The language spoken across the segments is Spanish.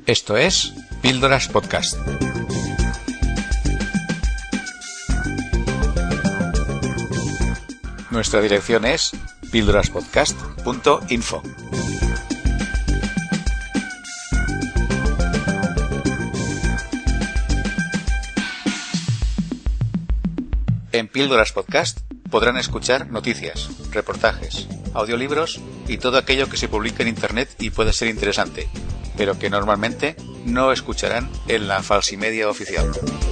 Esto es Píldoras Podcast. Nuestra dirección es píldoraspodcast.info. En Píldoras Podcast podrán escuchar noticias, reportajes, audiolibros y todo aquello que se publica en Internet y puede ser interesante, pero que normalmente no escucharán en la Falsimedia oficial.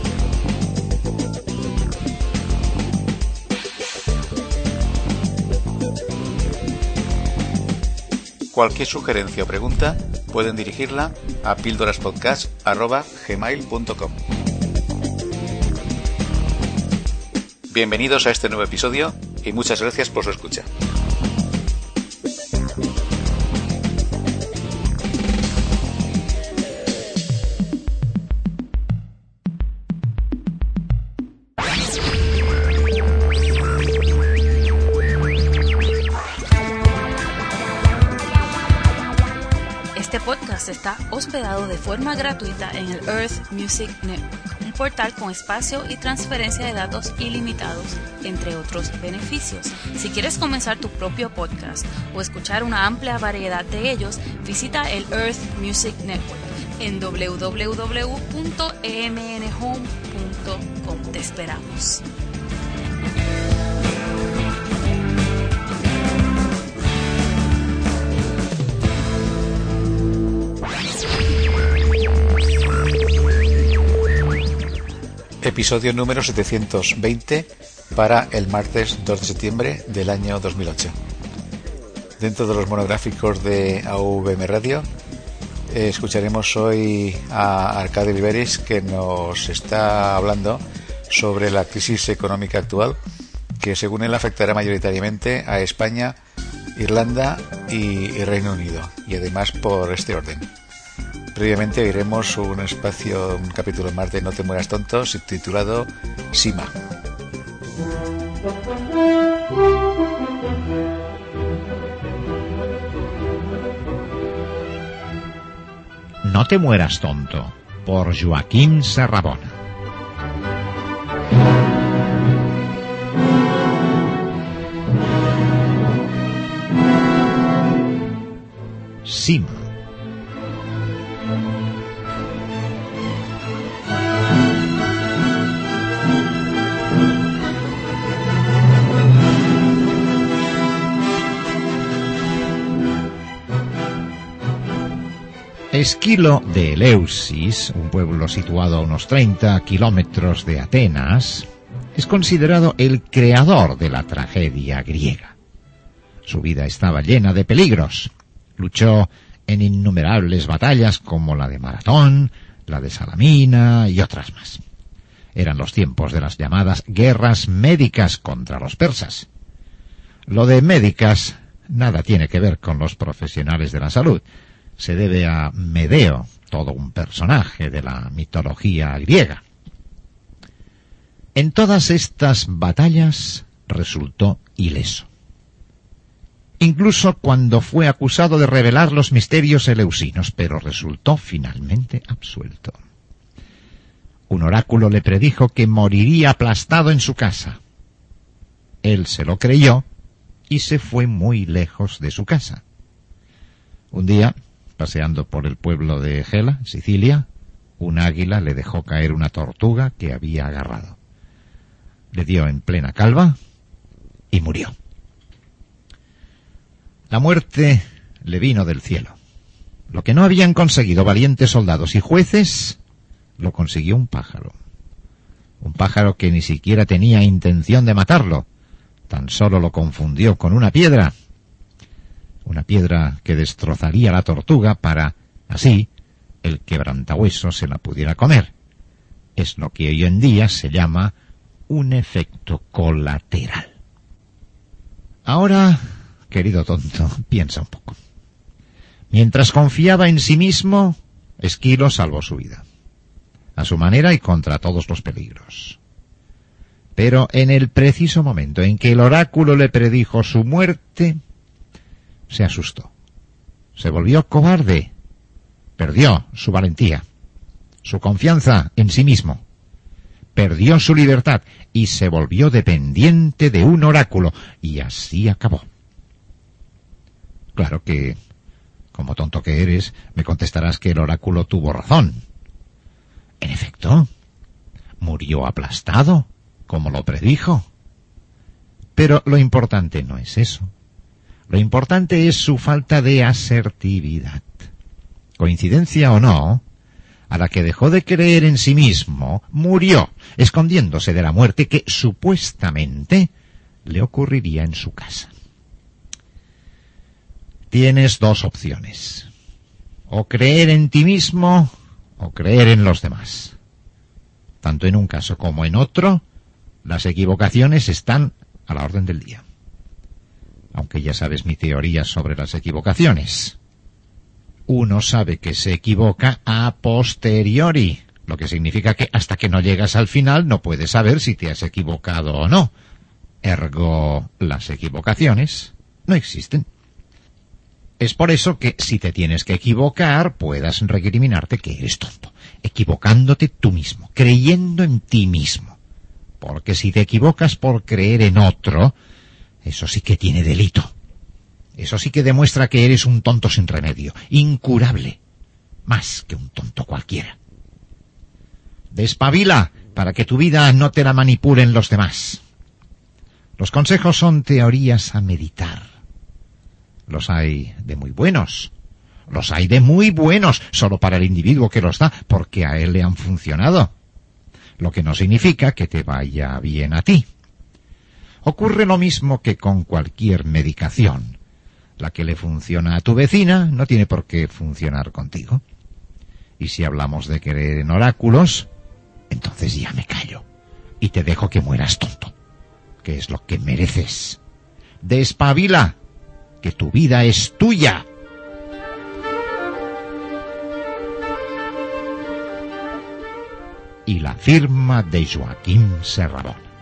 Cualquier sugerencia o pregunta pueden dirigirla a píldoraspodcast@gmail.com. Bienvenidos a este nuevo episodio y muchas gracias por su escucha. Este podcast está hospedado de forma gratuita en el Earth Music Network, un portal con espacio y transferencia de datos ilimitados, entre otros beneficios. Si quieres comenzar tu propio podcast o escuchar una amplia variedad de ellos, visita el Earth Music Network en www.emnhome.com. Te esperamos. Episodio número 720 para el martes 2 de septiembre del año 2008. Dentro de los monográficos de AVM Radio, escucharemos hoy a Arcadi Oliveris, que nos está hablando sobre la crisis económica actual, que según él afectará mayoritariamente a España, Irlanda y Reino Unido, y además por este orden. Previamente oiremos un capítulo más de No te mueras tonto, subtitulado Sima. No te mueras tonto, por Joaquín Serrabona. Sima. Esquilo de Eleusis, un pueblo situado a unos 30 kilómetros de Atenas, es considerado el creador de la tragedia griega. Su vida estaba llena de peligros. Luchó en innumerables batallas como la de Maratón, la de Salamina y otras más. Eran los tiempos de las llamadas guerras médicas contra los persas. Lo de médicas nada tiene que ver con los profesionales de la salud. Se debe a Medeo, todo un personaje de la mitología griega. En todas estas batallas resultó ileso. Incluso cuando fue acusado de revelar los misterios eleusinos, pero resultó finalmente absuelto. Un oráculo le predijo que moriría aplastado en su casa. Él se lo creyó y se fue muy lejos de su casa. Un día, paseando por el pueblo de Gela, Sicilia, un águila le dejó caer una tortuga que había agarrado. Le dio en plena calva y murió. La muerte le vino del cielo. Lo que no habían conseguido valientes soldados y jueces, lo consiguió un pájaro. Un pájaro que ni siquiera tenía intención de matarlo, tan solo lo confundió con una piedra que destrozaría la tortuga para, así, el quebrantahuesos se la pudiera comer. Es lo que hoy en día se llama un efecto colateral. Ahora, querido tonto, piensa un poco. Mientras confiaba en sí mismo, Esquilo salvó su vida, a su manera y contra todos los peligros. Pero en el preciso momento en que el oráculo le predijo su muerte, se asustó, se volvió cobarde, Perdió su valentía, su confianza en sí mismo, perdió su libertad y se volvió dependiente de un oráculo, y así acabó. Claro que, como tonto que eres, me contestarás que el oráculo tuvo razón. En efecto, murió aplastado, como lo predijo. Pero lo importante no es eso. Lo importante es su falta de asertividad. Coincidencia o no, a la que dejó de creer en sí mismo, murió, escondiéndose de la muerte que supuestamente le ocurriría en su casa. Tienes dos opciones: o creer en ti mismo o creer en los demás. Tanto en un caso como en otro, las equivocaciones están a la orden del día. Aunque ya sabes mi teoría sobre las equivocaciones. Uno sabe que se equivoca a posteriori, lo que significa que hasta que no llegas al final no puedes saber si te has equivocado o no. Ergo, las equivocaciones no existen. Es por eso que si te tienes que equivocar, puedas recriminarte que eres tonto, equivocándote tú mismo, creyendo en ti mismo. Porque si te equivocas por creer en otro, eso sí que tiene delito. Eso sí que demuestra que eres un tonto sin remedio, incurable, más que un tonto cualquiera. Despabila para que tu vida no te la manipulen los demás. Los consejos son teorías a meditar. Los hay de muy buenos, los hay de muy buenos, solo para el individuo que los da, porque a él le han funcionado. Lo que no significa que te vaya bien a ti. Ocurre lo mismo que con cualquier medicación. La que le funciona a tu vecina no tiene por qué funcionar contigo. Y si hablamos de creer en oráculos, entonces ya me callo y te dejo que mueras tonto, que es lo que mereces. Despabila, que tu vida es tuya. Y la firma de Joaquín Serrabón.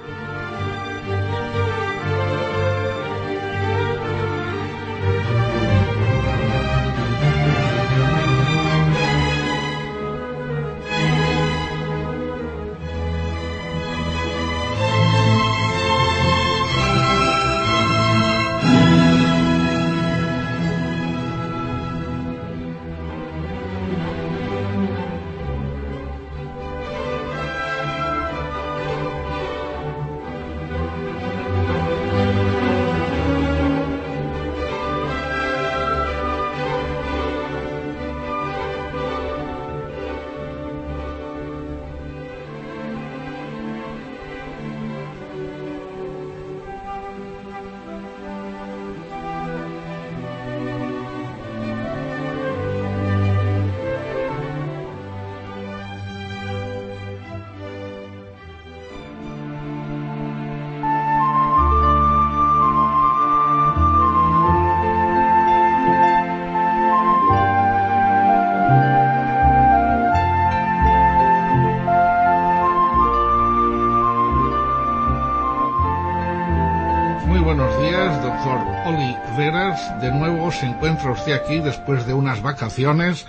De nuevo se encuentra usted aquí después de unas vacaciones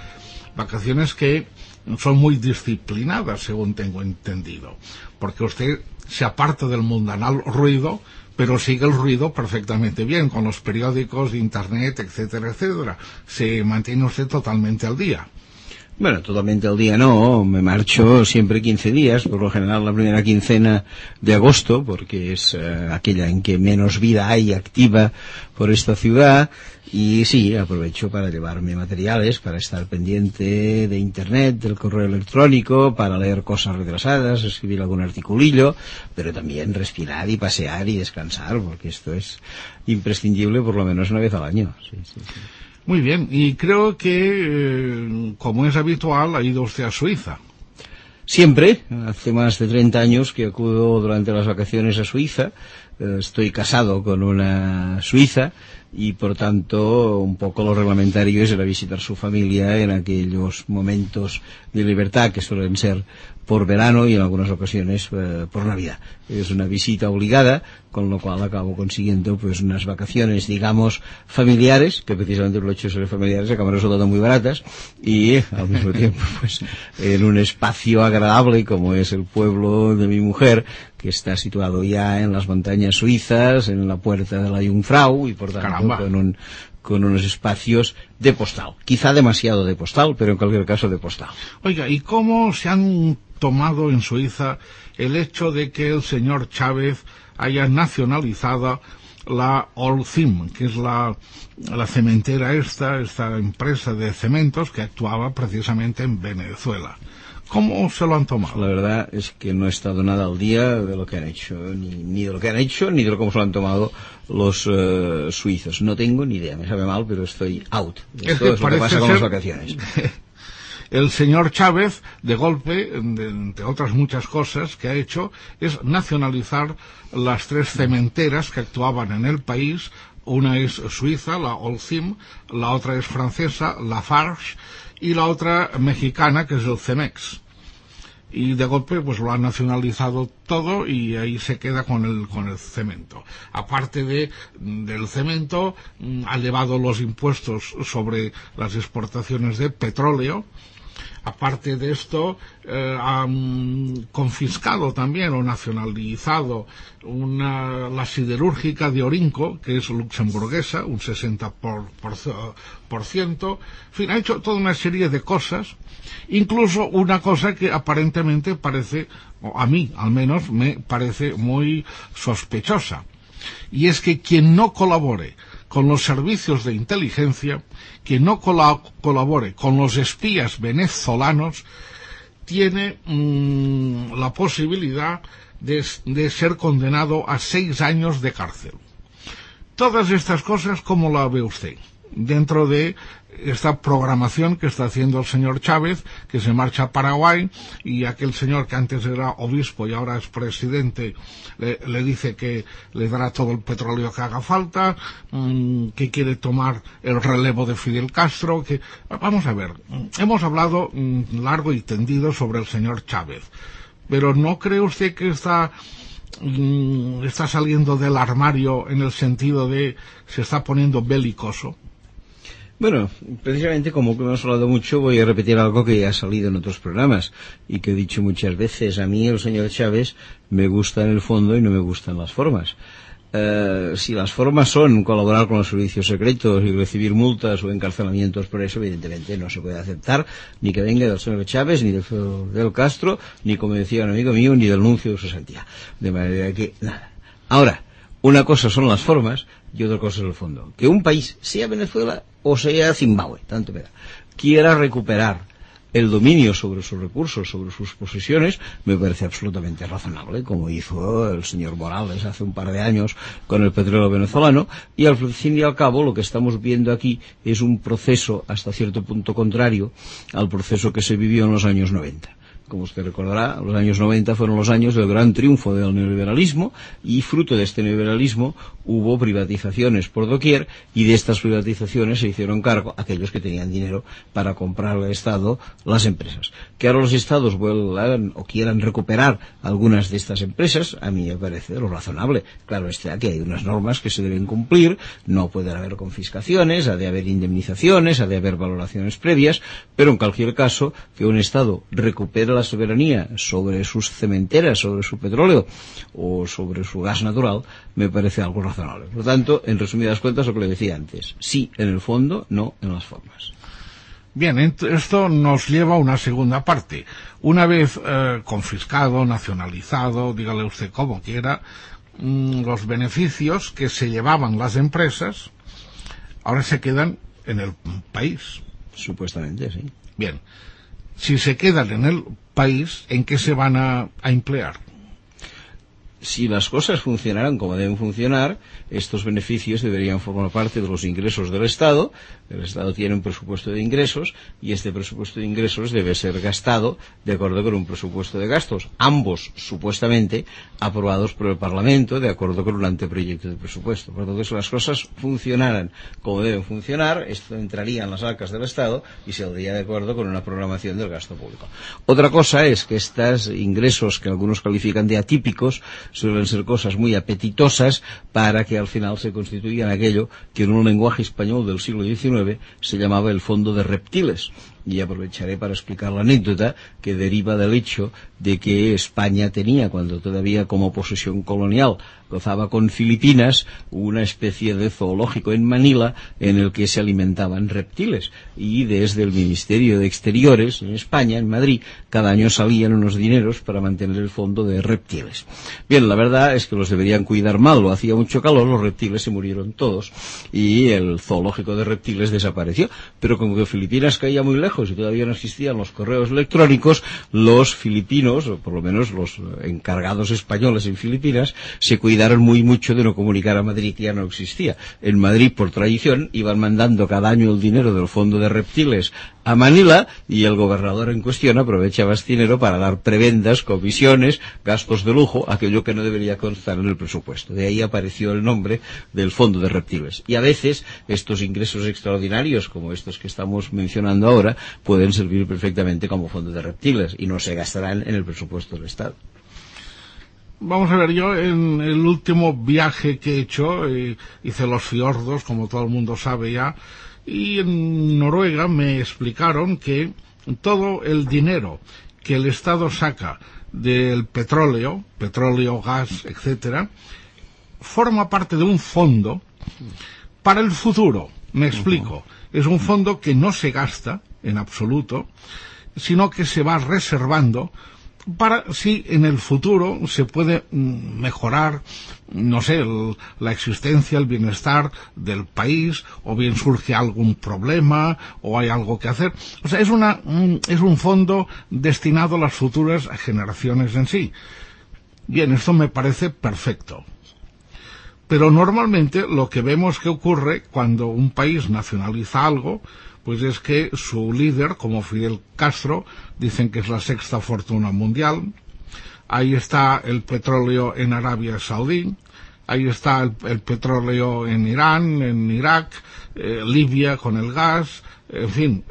que son muy disciplinadas, según tengo entendido, porque usted se aparta del mundanal ruido, pero sigue el ruido perfectamente bien, con los periódicos, internet, etcétera, etcétera. Se mantiene usted totalmente al día. Bueno, totalmente al día no, me marcho siempre 15 días, por lo general la primera quincena de agosto, porque es aquella en que menos vida hay activa por esta ciudad, y sí, aprovecho para llevarme materiales, para estar pendiente de internet, del correo electrónico, para leer cosas retrasadas, escribir algún articulillo, pero también respirar y pasear y descansar, porque esto es imprescindible por lo menos una vez al año. Sí. Muy bien, y creo que, como es habitual, ha ido usted a Suiza. Siempre, hace más de 30 años que acudo durante las vacaciones a Suiza, estoy casado con una suiza y por tanto un poco lo reglamentario es ir a visitar su familia en aquellos momentos de libertad que suelen ser por verano y en algunas ocasiones por Navidad. Es una visita obligada, con lo cual acabo consiguiendo pues unas vacaciones, digamos, familiares, que precisamente por el hecho de ser familiares acaban resultando muy baratas, y al mismo tiempo pues en un espacio agradable como es el pueblo de mi mujer, que está situado ya en las montañas suizas, en la puerta de la Jungfrau, y por tanto con unos espacios de postal. Quizá demasiado de postal, pero en cualquier caso de postal. Oiga, ¿y cómo se han tomado en Suiza el hecho de que el señor Chávez haya nacionalizado la Holcim, que es la cementera esta empresa de cementos que actuaba precisamente en Venezuela? ¿Cómo se lo han tomado? La verdad es que no he estado nada al día de lo que han hecho, ni de lo que han hecho, ni de cómo se lo han tomado los suizos. No tengo ni idea, me sabe mal, pero estoy out. Esto es lo que pasa con las vacaciones. El señor Chávez, de golpe, entre otras muchas cosas que ha hecho, es nacionalizar las 3 cementeras que actuaban en el país. Una es suiza, la Holcim, la otra es francesa, la Lafarge, y la otra mexicana, que es el Cemex. Y de golpe pues lo ha nacionalizado todo y ahí se queda con el cemento. Aparte del cemento, ha elevado los impuestos sobre las exportaciones de petróleo. Aparte de esto, han confiscado también o nacionalizado la siderúrgica de Orinco, que es luxemburguesa, un 60%. En fin, ha hecho toda una serie de cosas, incluso una cosa que aparentemente parece, o a mí al menos, me parece muy sospechosa. Y es que quien no colabore con los servicios de inteligencia, quien no colabore con los espías venezolanos, tiene la posibilidad de ser condenado a 6 años de cárcel. Todas estas cosas, ¿cómo la ve usted? Dentro de esta programación que está haciendo el señor Chávez, que se marcha a Paraguay, y aquel señor que antes era obispo y ahora es presidente le dice que le dará todo el petróleo que haga falta, que quiere tomar el relevo de Fidel Castro, que vamos a ver, hemos hablado largo y tendido sobre el señor Chávez, pero ¿no cree usted que está saliendo del armario en el sentido de se está poniendo belicoso? Bueno, precisamente como que hemos hablado mucho, voy a repetir algo que ya ha salido en otros programas y que he dicho muchas veces. A mí el señor Chávez me gusta en el fondo y no me gustan las formas. Si las formas son colaborar con los servicios secretos y recibir multas o encarcelamientos por eso, evidentemente no se puede aceptar ni que venga del señor Chávez, ni del Castro, ni, como decía un amigo mío, ni del nuncio de su santidad. De manera que, nada. Ahora, una cosa son las formas y otra cosa es el fondo. Que un país, sea Venezuela o sea Zimbabue, tanto me da, quiera recuperar el dominio sobre sus recursos, sobre sus posesiones, me parece absolutamente razonable, como hizo el señor Morales hace un par de años con el petróleo venezolano, y al fin y al cabo lo que estamos viendo aquí es un proceso hasta cierto punto contrario al proceso que se vivió en los años 90. Como usted recordará, los años 90 fueron los años del gran triunfo del neoliberalismo, y fruto de este neoliberalismo hubo privatizaciones por doquier, y de estas privatizaciones se hicieron cargo aquellos que tenían dinero para comprar al Estado las empresas. Que ahora los Estados vuelvan o quieran recuperar algunas de estas empresas, a mí me parece lo razonable. Claro está que hay unas normas que se deben cumplir, no pueden haber confiscaciones, ha de haber indemnizaciones, ha de haber valoraciones previas, pero en cualquier caso, que un Estado recupere la soberanía sobre sus cementeras, sobre su petróleo o sobre su gas natural, me parece algo razonable. Por lo tanto, en resumidas cuentas, lo que le decía antes, sí en el fondo, no en las formas. Bien, esto nos lleva a una segunda parte. Una vez confiscado, nacionalizado, dígale usted como quiera, los beneficios que se llevaban las empresas ahora se quedan en el país. Supuestamente, sí. Bien, si se quedan en el país, ¿en qué se van a emplear? si las cosas funcionaran como deben funcionar, estos beneficios deberían formar parte de los ingresos del Estado. El Estado tiene un presupuesto de ingresos y este presupuesto de ingresos debe ser gastado de acuerdo con un presupuesto de gastos, ambos supuestamente aprobados por el Parlamento de acuerdo con un anteproyecto de presupuesto. Por lo tanto, si las cosas funcionaran como deben funcionar, esto entraría en las arcas del Estado y se saldría de acuerdo con una programación del gasto público. Otra cosa es que estos ingresos, que algunos califican de atípicos, suelen ser cosas muy apetitosas para que al final se constituyan aquello que en un lenguaje español del siglo XIX se llamaba el fondo de reptiles. Y aprovecharé para explicar la anécdota que deriva del hecho de que España tenía, cuando todavía como posesión colonial gozaba con Filipinas, una especie de zoológico en Manila en el que se alimentaban reptiles. Y desde el Ministerio de Exteriores en España, en Madrid, cada año salían unos dineros para mantener el fondo de reptiles. Bien, la verdad es que los deberían cuidar mal, lo hacía mucho calor, los reptiles se murieron todos y el zoológico de reptiles desapareció. Pero como que Filipinas caía muy lejos y todavía no existían los correos electrónicos, los filipinos, o por lo menos los encargados españoles en Filipinas, se cuidaron muy mucho de no comunicar a Madrid que ya no existía. En Madrid, por tradición, iban mandando cada año el dinero del fondo de reptiles a Manila y el gobernador en cuestión aprovechaba este dinero para dar prebendas, comisiones, gastos de lujo, aquello que no debería constar en el presupuesto. De ahí apareció el nombre del fondo de reptiles. Y a veces estos ingresos extraordinarios, como estos que estamos mencionando ahora, pueden servir perfectamente como fondo de reptiles y no se gastarán en el presupuesto del Estado. Vamos a ver, yo en el último viaje que he hecho, hice los fiordos, como todo el mundo sabe ya, y en Noruega me explicaron que todo el dinero que el Estado saca del petróleo, gas, etcétera, forma parte de un fondo para el futuro. Me explico. Es un fondo que no se gasta en absoluto, sino que se va reservando para si en el futuro se puede mejorar, no sé, la existencia, el bienestar del país, o bien surge algún problema, o hay algo que hacer. O sea, es un fondo destinado a las futuras generaciones en sí. Bien, esto me parece perfecto. Pero normalmente lo que vemos que ocurre cuando un país nacionaliza algo, pues es que su líder, como Fidel Castro, dicen que es la sexta fortuna mundial. Ahí está el petróleo en Arabia Saudí, ahí está el petróleo en Irán, en Irak, Libia con el gas, en fin,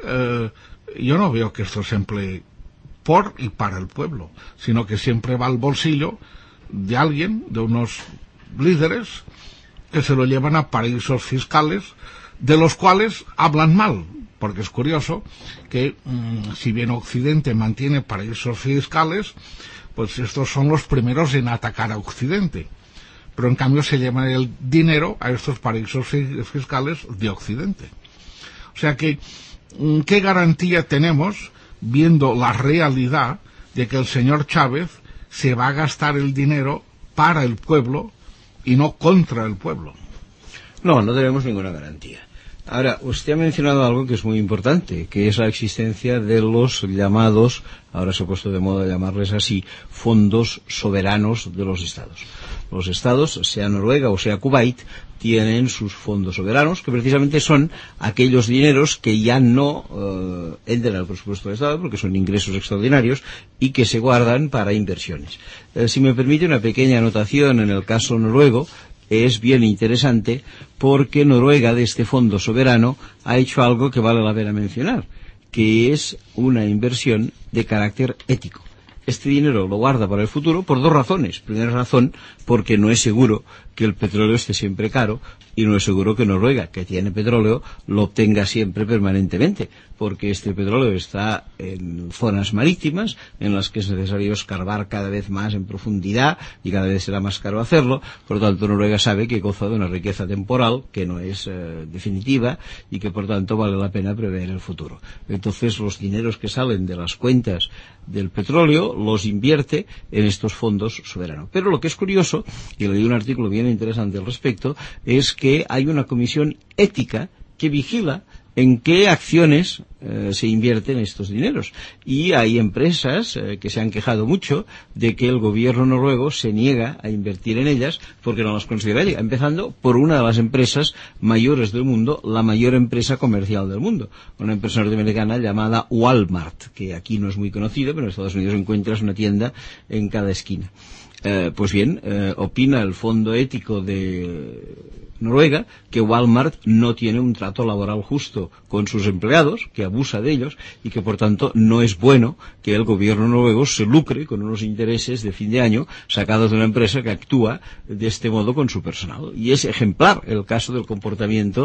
yo no veo que esto se emplee por y para el pueblo, sino que siempre va al bolsillo de alguien, de unos líderes, que se lo llevan a paraísos fiscales, de los cuales hablan mal. Porque es curioso que, si bien Occidente mantiene paraísos fiscales, pues estos son los primeros en atacar a Occidente. Pero en cambio se llevan el dinero a estos paraísos fiscales de Occidente. O sea que, ¿qué garantía tenemos, viendo la realidad, de que el señor Chávez se va a gastar el dinero para el pueblo y no contra el pueblo? No tenemos ninguna garantía. Ahora, usted ha mencionado algo que es muy importante, que es la existencia de los llamados, ahora se ha puesto de moda llamarles así, fondos soberanos de los estados. Los estados, sea Noruega o sea Kuwait, tienen sus fondos soberanos, que precisamente son aquellos dineros que ya no entran al presupuesto del Estado, porque son ingresos extraordinarios, y que se guardan para inversiones. Si me permite una pequeña anotación en el caso noruego, es bien interesante porque Noruega, de este fondo soberano, ha hecho algo que vale la pena mencionar, que es una inversión de carácter ético. Este dinero lo guarda para el futuro por dos razones. Primera razón, porque no es seguro que el petróleo esté siempre caro, y no es seguro que Noruega, que tiene petróleo, lo obtenga siempre permanentemente, porque este petróleo está en zonas marítimas en las que es necesario escarbar cada vez más en profundidad y cada vez será más caro hacerlo. Por lo tanto, Noruega sabe que goza de una riqueza temporal que no es definitiva y que por tanto vale la pena prever el futuro. Entonces, los dineros que salen de las cuentas del petróleo los invierte en estos fondos soberanos. Pero lo que es curioso, y leí un artículo bien interesante al respecto, es que hay una comisión ética que vigila en qué acciones se invierten estos dineros. Y hay empresas que se han quejado mucho de que el gobierno noruego se niega a invertir en ellas porque no las considera ellas, empezando por una de las empresas mayores del mundo, la mayor empresa comercial del mundo, una empresa norteamericana llamada Walmart, que aquí no es muy conocida, pero en Estados Unidos encuentras una tienda en cada esquina. Pues bien, opina el Fondo Ético de Noruega que Walmart no tiene un trato laboral justo con sus empleados, que abusa de ellos y que por tanto no es bueno que el gobierno noruego se lucre con unos intereses de fin de año sacados de una empresa que actúa de este modo con su personal. Y es ejemplar el caso del comportamiento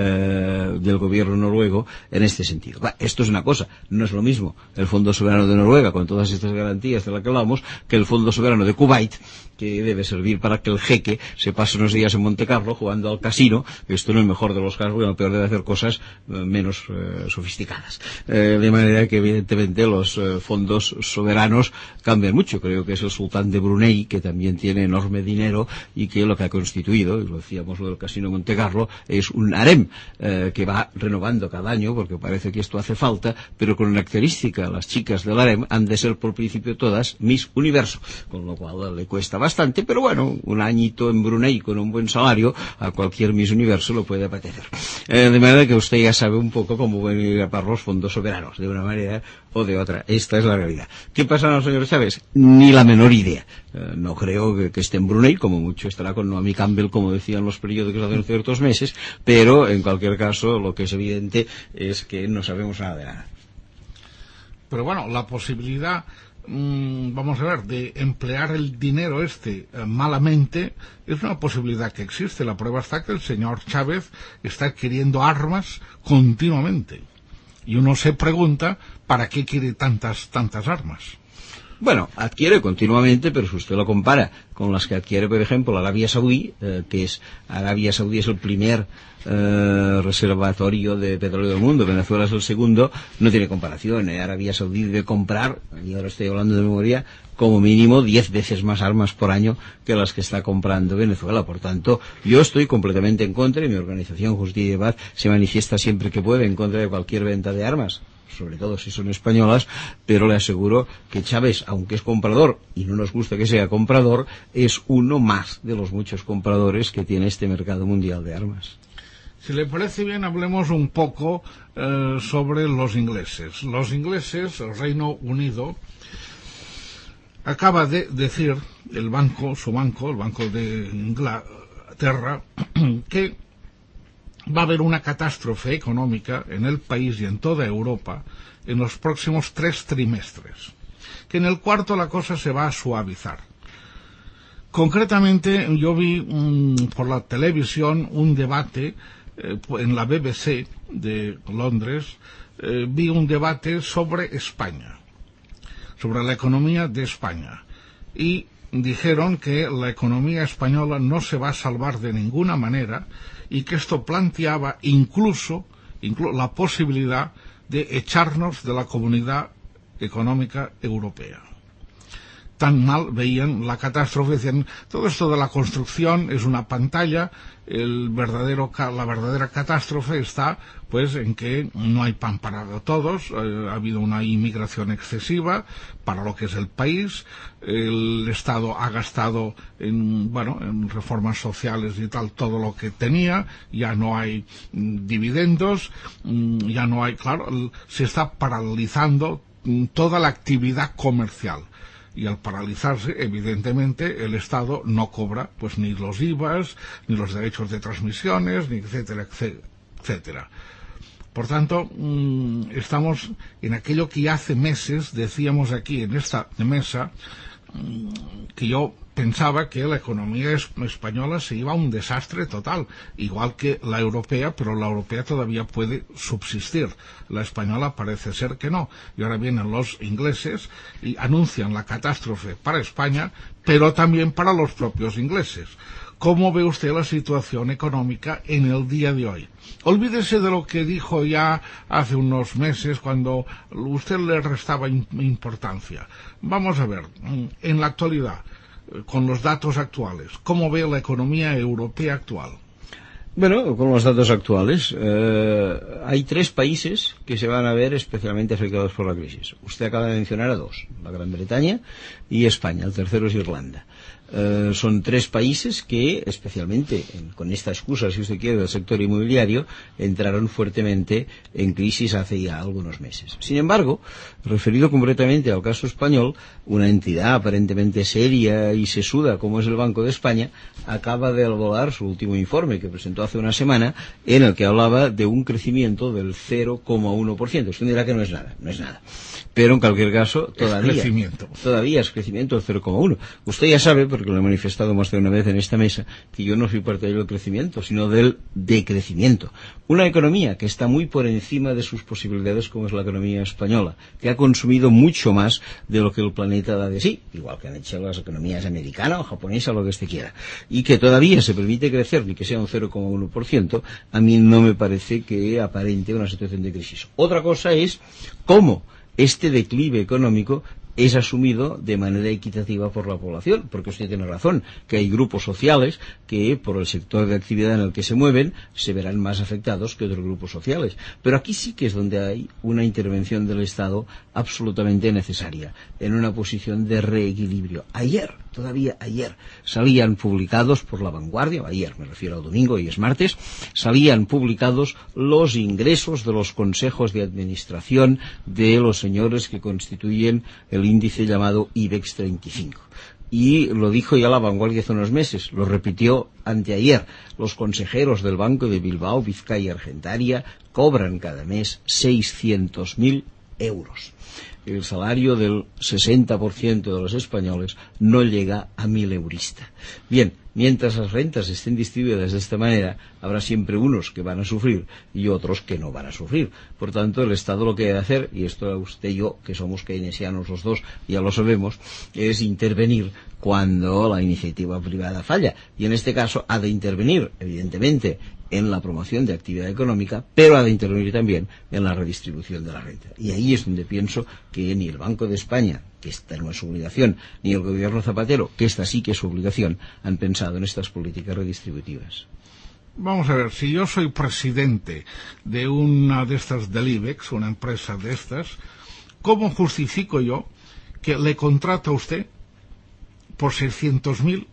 del gobierno noruego en este sentido. Esto es una cosa, no es lo mismo el Fondo Soberano de Noruega con todas estas garantías de las que hablamos que el Fondo Soberano de Kuwait, que debe servir para que el jeque se pase unos días en Montecarlo jugando al casino, esto en el mejor de los casos, y en el peor debe hacer cosas menos sofisticadas. De manera que evidentemente los fondos soberanos cambian mucho. Creo que es el sultán de Brunei, que también tiene enorme dinero y que lo que ha constituido, y lo decíamos lo del casino Montecarlo, es un harem que va renovando cada año, porque parece que esto hace falta, pero con una característica: las chicas del harem han de ser por principio todas Miss Universo, con lo cual le cuesta bastante, pero bueno, un añito en Brunei con un buen salario a cualquier Miss Universo lo puede apetecer. De manera que usted ya sabe un poco cómo van a parar los fondos soberanos, de una manera o de otra. Esta es la realidad. ¿Qué pasa, señor Chávez? Ni la menor idea. No creo que esté en Brunei, como mucho estará con Naomi Campbell, como decían los periódicos hace ciertos meses, pero en cualquier caso lo que es evidente es que no sabemos nada de nada. Pero bueno, la posibilidad, vamos a ver, de emplear el dinero malamente es una posibilidad que existe. La prueba está que el señor Chávez está adquiriendo armas continuamente. Y uno se pregunta, ¿para qué quiere tantas armas? Bueno, adquiere continuamente, pero si usted lo compara con las que adquiere, por ejemplo, Arabia Saudí, Arabia Saudí es el primer reservatorio de petróleo del mundo, Venezuela es el segundo, no tiene comparación. Arabia Saudí debe comprar, y ahora estoy hablando de memoria, como mínimo 10 veces más armas por año que las que está comprando Venezuela. Por tanto, yo estoy completamente en contra, y mi organización Justicia y Paz se manifiesta siempre que puede en contra de cualquier venta de armas, sobre todo si son españolas, pero le aseguro que Chávez, aunque es comprador, y no nos gusta que sea comprador, es uno más de los muchos compradores que tiene este mercado mundial de armas. Si le parece bien, hablemos un poco sobre los ingleses. Los ingleses, el Reino Unido, acaba de decir el banco de Inglaterra, que va a haber una catástrofe económica en el país y en toda Europa en los próximos 3 trimestres, que en el cuarto la cosa se va a suavizar. Concretamente, yo vi por la televisión un debate en la BBC de Londres, vi un debate sobre España, sobre la economía de España, y dijeron que la economía española no se va a salvar de ninguna manera, y que esto planteaba incluso la posibilidad de echarnos de la Comunidad Económica Europea. Tan mal veían la catástrofe, decían, todo esto de la construcción es una pantalla, la verdadera catástrofe está pues en que no hay pan para todos, ha habido una inmigración excesiva para lo que es el país, el Estado ha gastado en reformas sociales y tal todo lo que tenía, ya no hay dividendos, ya no hay, claro, se está paralizando toda la actividad comercial. Y al paralizarse, evidentemente, el Estado no cobra pues ni los IVAs, ni los derechos de transmisiones, ni etcétera, etcétera. Por tanto, estamos en aquello que ya hace meses decíamos aquí en esta mesa, que yo pensaba que la economía española se iba a un desastre total, igual que la europea, pero la europea todavía puede subsistir. La española parece ser que no. Y ahora vienen los ingleses y anuncian la catástrofe para España, pero también para los propios ingleses. ¿Cómo ve usted la situación económica en el día de hoy? Olvídese de lo que dijo ya hace unos meses cuando usted le restaba importancia. Vamos a ver, en la actualidad, con los datos actuales, ¿cómo ve la economía europea actual? Bueno, con los datos actuales, hay 3 países que se van a ver especialmente afectados por la crisis. Usted acaba de mencionar a 2, la Gran Bretaña y España, el tercero es Irlanda. Son 3 países que, especialmente con esta excusa, si usted quiere, del sector inmobiliario, entraron fuertemente en crisis hace ya algunos meses. Sin embargo, referido concretamente al caso español, una entidad aparentemente seria y sesuda como es el Banco de España, acaba de elaborar su último informe que presentó hace una semana, en el que hablaba de un crecimiento del 0,1%. Usted dirá que no es nada. Pero en cualquier caso, todavía es crecimiento del 0,1. Usted ya sabe, porque lo he manifestado más de una vez en esta mesa, que yo no soy partidario del crecimiento, sino del decrecimiento. Una economía que está muy por encima de sus posibilidades, como es la economía española, que ha consumido mucho más de lo que el planeta da de sí, igual que han hecho las economías americana o japonesa, lo que usted quiera, y que todavía se permite crecer, ni que sea un 0,1%, a mí no me parece que aparente una situación de crisis. Otra cosa es cómo este declive económico es asumido de manera equitativa por la población, porque usted tiene razón, que hay grupos sociales que, por el sector de actividad en el que se mueven, se verán más afectados que otros grupos sociales. Pero aquí sí que es donde hay una intervención del Estado absolutamente necesaria, en una posición de reequilibrio. Todavía ayer, salían publicados por La Vanguardia, ayer me refiero al domingo y es martes, salían publicados los ingresos de los consejos de administración de los señores que constituyen el índice llamado IBEX 35. Y lo dijo ya La Vanguardia hace unos meses, lo repitió anteayer. Los consejeros del Banco de Bilbao, Vizcaya y Argentaria cobran cada mes 600.000 euros. El salario del 60% de los españoles no llega a 1.000 euristas. Bien, mientras las rentas estén distribuidas de esta manera, habrá siempre unos que van a sufrir y otros que no van a sufrir. Por tanto, el Estado lo que debe hacer, y esto usted y yo, que somos keynesianos los dos, ya lo sabemos, es intervenir cuando la iniciativa privada falla. Y en este caso ha de intervenir, evidentemente, en la promoción de actividad económica, pero ha de intervenir también en la redistribución de la renta. Y ahí es donde pienso que ni el Banco de España, que esta no es su obligación, ni el gobierno Zapatero, que esta sí que es su obligación, han pensado en estas políticas redistributivas. Vamos a ver, si yo soy presidente de una de estas del IBEX, una empresa de estas, ¿cómo justifico yo que le contrato a usted por 600.000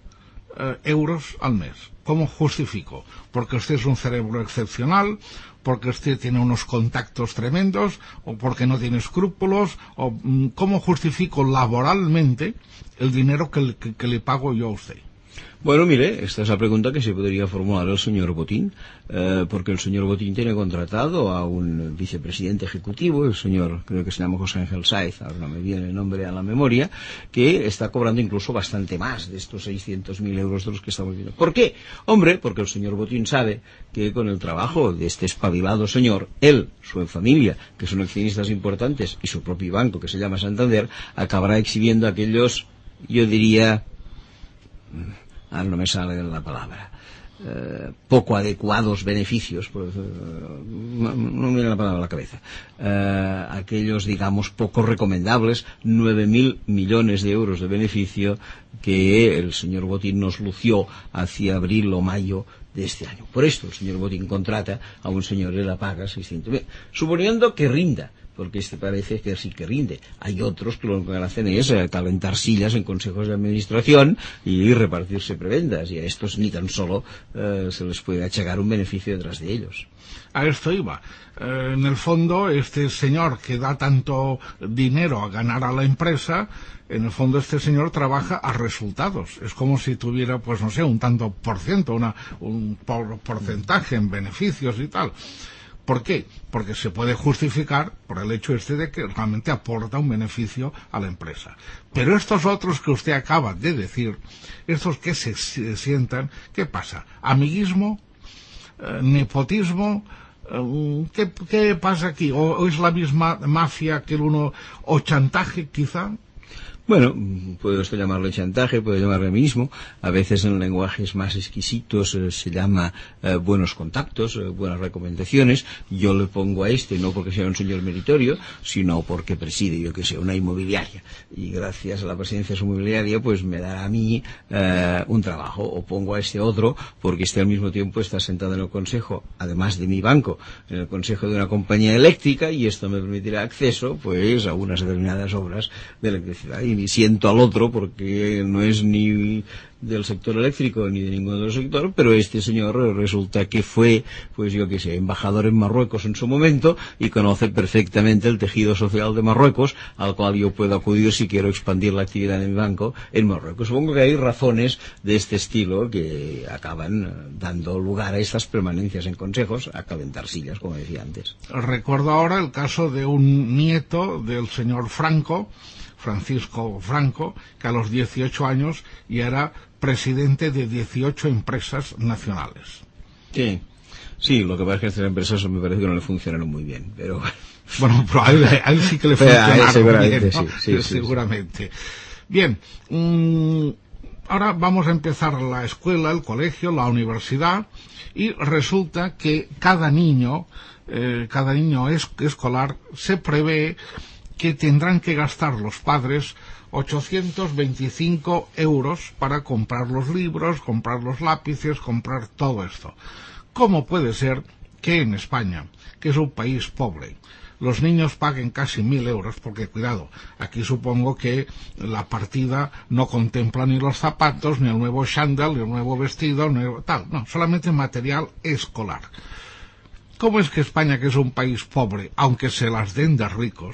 euros al mes? ¿Cómo justifico? Porque usted es un cerebro excepcional, porque usted tiene unos contactos tremendos, o porque no tiene escrúpulos, o ¿cómo justifico laboralmente el dinero que le pago yo a usted? Bueno, mire, esta es la pregunta que se podría formular el señor Botín, porque el señor Botín tiene contratado a un vicepresidente ejecutivo, el señor, creo que se llama José Ángel Sáez, ahora no me viene el nombre a la memoria, que está cobrando incluso bastante más de estos 600.000 euros de los que estamos viendo. ¿Por qué? Hombre, porque el señor Botín sabe que con el trabajo de este espabilado señor, él, su familia, que son accionistas importantes, y su propio banco, que se llama Santander, acabará exhibiendo aquellos, yo diría, ahora no me sale la palabra, poco adecuados beneficios, no me viene la palabra a la cabeza, aquellos, digamos, poco recomendables 9.000 millones de euros de beneficio que el señor Botín nos lució hacia abril o mayo de este año. Por esto el señor Botín contrata a un señor y la paga 600.000, suponiendo que rinda, porque este parece que sí que rinde. Hay otros que lo que hacen es calentar sillas en consejos de administración y repartirse prebendas, y a estos ni tan solo se les puede achacar un beneficio detrás de ellos. A esto iba. En el fondo, este señor que da tanto dinero a ganar a la empresa, en el fondo este señor trabaja a resultados. Es como si tuviera, pues no sé, un tanto por ciento, un porcentaje en beneficios y tal. ¿Por qué? Porque se puede justificar por el hecho de que realmente aporta un beneficio a la empresa. Pero estos otros que usted acaba de decir, estos que se sientan, ¿qué pasa? ¿Amiguismo? ¿Nepotismo? ¿Qué pasa aquí? ¿O es la misma mafia que el uno, o chantaje quizá? Bueno, puede usted llamarle chantaje, puede llamarle mismo. A veces en lenguajes más exquisitos se llama buenos contactos, buenas recomendaciones. Yo le pongo a este, no porque sea un señor meritorio, sino porque preside, yo que sé, una inmobiliaria. Y gracias a la presidencia de su inmobiliaria, pues me dará a mí un trabajo. O pongo a este otro porque este al mismo tiempo está sentado en el consejo, además de mi banco, en el consejo de una compañía eléctrica, y esto me permitirá acceso, pues, a unas determinadas obras de electricidad. Y siento al otro porque no es ni del sector eléctrico ni de ningún otro sector, pero este señor resulta que fue, pues yo que sé, embajador en Marruecos en su momento y conoce perfectamente el tejido social de Marruecos, al cual yo puedo acudir si quiero expandir la actividad de mi banco en Marruecos. Supongo que hay razones de este estilo que acaban dando lugar a estas permanencias en consejos, a calentar sillas, como decía antes. Recuerdo ahora el caso de un nieto del señor Francisco Franco, que a los 18 años ya era presidente de 18 empresas nacionales. Sí, lo que pasa es que estas empresas me parece que no le funcionaron muy bien, pero bueno, pero a él sí que le funcionaron seguramente, bien, ¿no? sí, seguramente. Bien, ahora vamos a empezar la escuela, el colegio, la universidad, y resulta que cada niño escolar se prevé que tendrán que gastar los padres 825 euros para comprar los libros, comprar los lápices, comprar todo esto. ¿Cómo puede ser que en España, que es un país pobre, los niños paguen casi 1.000 euros? Porque, cuidado, aquí supongo que la partida no contempla ni los zapatos, ni el nuevo chándal, ni el nuevo vestido, ni tal, no, solamente material escolar. ¿Cómo es que España, que es un país pobre, aunque se las den de ricos,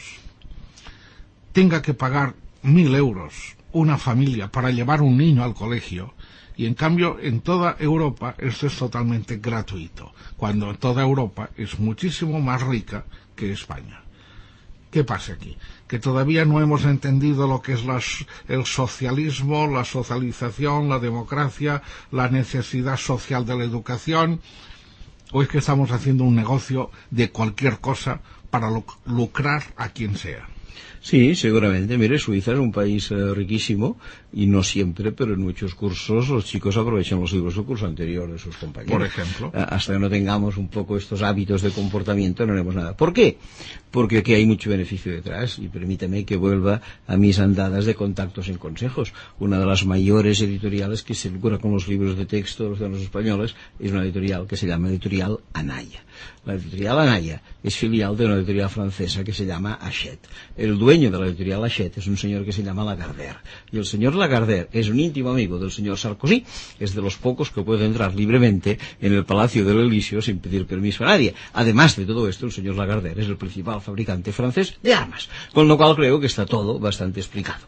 tenga que pagar 1.000 euros una familia para llevar un niño al colegio, y en cambio en toda Europa esto es totalmente gratuito, cuando toda Europa es muchísimo más rica que España? ¿Qué pasa aquí? Que todavía no hemos entendido lo que es el socialismo, la socialización, la democracia, la necesidad social de la educación, o es que estamos haciendo un negocio de cualquier cosa para lucrar a quien sea. Sí, seguramente. Mire, Suiza es un país riquísimo y no siempre, pero en muchos cursos los chicos aprovechan los libros del curso anterior de sus compañeros. Por ejemplo. Hasta que no tengamos un poco estos hábitos de comportamiento no haremos nada. ¿Por qué? Porque aquí hay mucho beneficio detrás, y permítame que vuelva a mis andadas de contactos en consejos. Una de las mayores editoriales que se lucra con los libros de texto de los ciudadanos españoles es una editorial que se llama Editorial Anaya. La editorial Anaya es filial de una editorial francesa que se llama Hachette. El dueño de la editorial Hachette es un señor que se llama Lagardère. Y el señor Lagardère es un íntimo amigo del señor Sarkozy. Es de los pocos que puede entrar libremente en el Palacio del Elíseo sin pedir permiso a nadie. Además de todo esto, el señor Lagardère es el principal fabricante francés de armas. Con lo cual creo que está todo bastante explicado.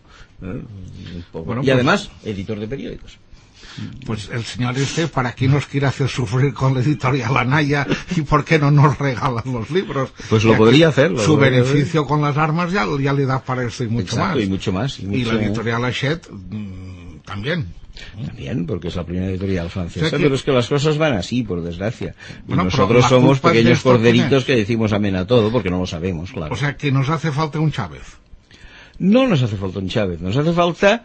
Bueno, y además, editor de periódicos. Pues el señor ¿para qué nos quiere hacer sufrir con la editorial Anaya, y por qué no nos regalan los libros? Pues lo podría hacer. Su beneficio con las armas ya le da para eso y mucho más. Y mucho más. Y la editorial Hachette también. También, porque es la primera editorial francesa, pero es que las cosas van así, por desgracia. Y bueno, nosotros somos pequeños corderitos que decimos amén a todo, porque no lo sabemos, claro. O sea, que nos hace falta un Chávez. No nos hace falta un Chávez, nos hace falta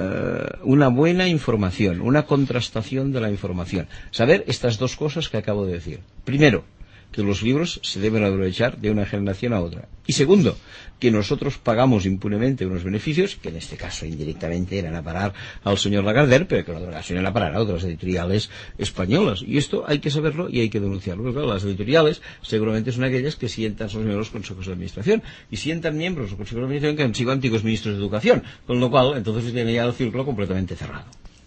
una buena información, una contrastación de la información. Saber estas dos cosas que acabo de decir. Primero, que los libros se deben aprovechar de una generación a otra. Y segundo, que nosotros pagamos impunemente unos beneficios, que en este caso indirectamente eran a parar al señor Lagardère, pero que en otro caso eran a parar a otras editoriales españolas. Y esto hay que saberlo y hay que denunciarlo. Porque, claro, las editoriales seguramente son aquellas que sientan sus miembros los consejos de administración. Y sientan miembros los consejos de administración que han sido antiguos ministros de educación. Con lo cual, entonces tiene ya el círculo completamente cerrado.